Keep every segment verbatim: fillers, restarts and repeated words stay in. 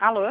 Alô?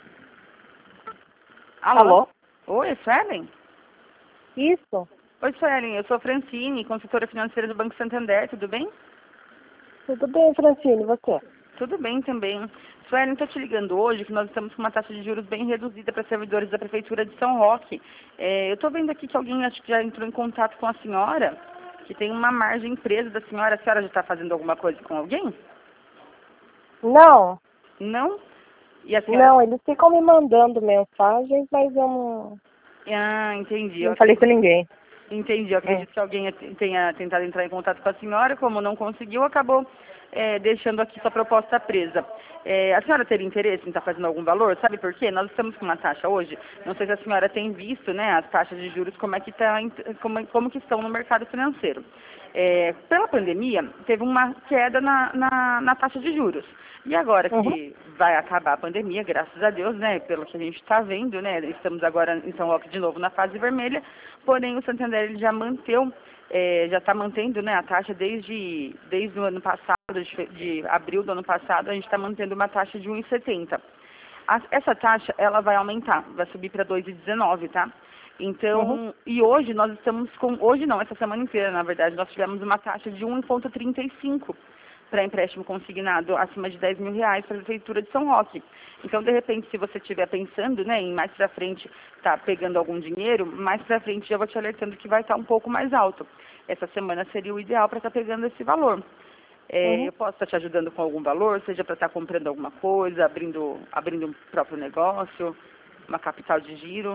Alô? Alô? Oi, Suelen? Isso. Oi, Suelen, eu sou Francine, consultora financeira do Banco Santander, tudo bem? Tudo bem, Francine, e você? Tudo bem também. Suelen, estou te ligando hoje que nós estamos com uma taxa de juros bem reduzida para servidores da Prefeitura de São Roque. É, eu estou vendo aqui que alguém acho que já entrou em contato com a senhora, que tem uma margem presa da senhora. A senhora já está fazendo alguma coisa com alguém? Não, Não? E a senhora... não, eles ficam me mandando mensagens, mas eu não, Ah, entendi. Eu não falei com acredito, ninguém. entendi. Eu É. acredito que alguém tenha tentado entrar em contato com a senhora, como não conseguiu, acabou é, deixando aqui sua proposta presa. É, a senhora teria interesse em estar fazendo algum valor? Sabe por quê? Nós estamos com uma taxa hoje. Não sei se a senhora tem visto, né, as taxas de juros, como é que tá, como, como que estão no mercado financeiro. É, pela pandemia, teve uma queda na, na, na taxa de juros. E agora Uhum. que vai acabar a pandemia, graças a Deus, né, pelo que a gente está vendo, né, estamos agora em São Roque de novo na fase vermelha, porém o Santander ele já manteu, é, já está mantendo, né, a taxa desde, desde o ano passado, de, de abril do ano passado, a gente está mantendo uma taxa de um vírgula setenta. A- Essa taxa, ela vai aumentar, vai subir para dois vírgula dezenove, tá? Então, Uhum. e hoje nós estamos com, hoje não, essa semana inteira, na verdade, nós tivemos uma taxa de um vírgula trinta e cinco para empréstimo consignado acima de dez mil reais para a Prefeitura de São Roque. Então, de repente, se você estiver pensando, né, em mais para frente tá pegando algum dinheiro, mais para frente já vou te alertando que vai estar um pouco mais alto. Essa semana seria o ideal para estar pegando esse valor. É, Uhum. eu posso estar te ajudando com algum valor, seja para estar comprando alguma coisa, abrindo, abrindo um próprio negócio, uma capital de giro.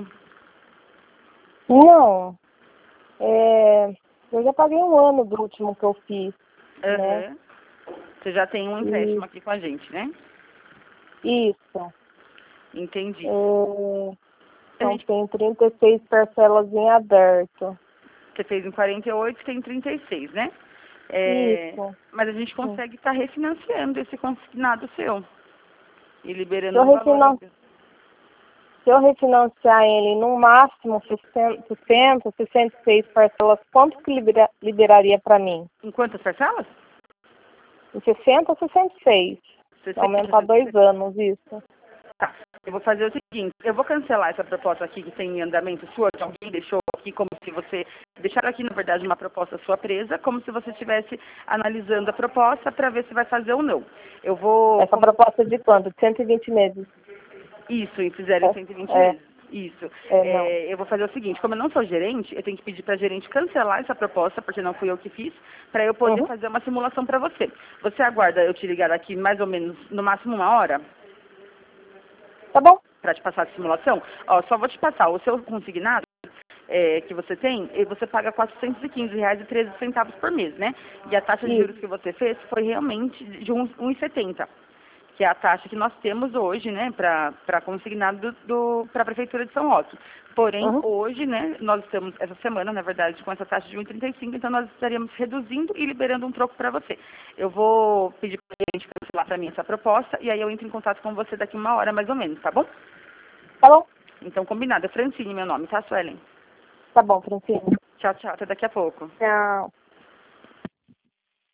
Não, é, eu já paguei um ano do último que eu fiz, né? Aham. Você já tem um E empréstimo aqui com a gente, né? isso. Entendi. É, A então gente, tem trinta e seis parcelas em aberto. você fez em quarenta e oito, tem trinta e seis, né? É, Isso. mas a gente Hum. consegue estar refinanciando esse consignado seu e Se liberando eu, um valor refinan... ainda. Se eu refinanciar ele no máximo sessenta, sessenta, sessenta e seis parcelas, quanto que libera... liberaria para mim? Em quantas parcelas? Em sessenta ou sessenta e seis. sessenta, Aumentar sessenta e dois seis. anos, isso. Tá. Eu vou fazer o seguinte, eu vou cancelar essa proposta aqui que tem em andamento sua, que alguém deixou aqui, como se você deixaram aqui, na verdade, uma proposta sua presa, como se você estivesse analisando a proposta para ver se vai fazer ou não. Eu vou... Essa proposta de quanto? De cento e vinte meses. Isso, e fizeram em cento e vinte É, meses. Isso. é, não. É, eu vou fazer o seguinte, como eu não sou gerente, eu tenho que pedir para a gerente cancelar essa proposta, porque não fui eu que fiz, para eu poder Uhum. fazer uma simulação para você. Você aguarda eu te ligar aqui mais ou menos, no máximo uma hora, Tá bom. para te passar a simulação? Ó, só vou te passar o seu consignado, é, que você tem, e você paga quatrocentos e quinze reais e treze centavos por mês, né? E a taxa de Isso. juros que você fez foi realmente de um vírgula setenta, que é a taxa que nós temos hoje, né, para consignado do, do, para a Prefeitura de São Roque. Porém, Uhum. hoje, né, nós estamos, essa semana, na verdade, com essa taxa de um vírgula trinta e cinco, então nós estaríamos reduzindo e liberando um troco para você. Eu vou pedir para a gente cancelar para mim essa proposta e aí eu entro em contato com você daqui uma hora, mais ou menos, tá bom? Tá bom. Então, combinado. É Francine, meu nome, tá, Suelen? Tá bom, Francine. Tchau, tchau. Até daqui a pouco. Tchau.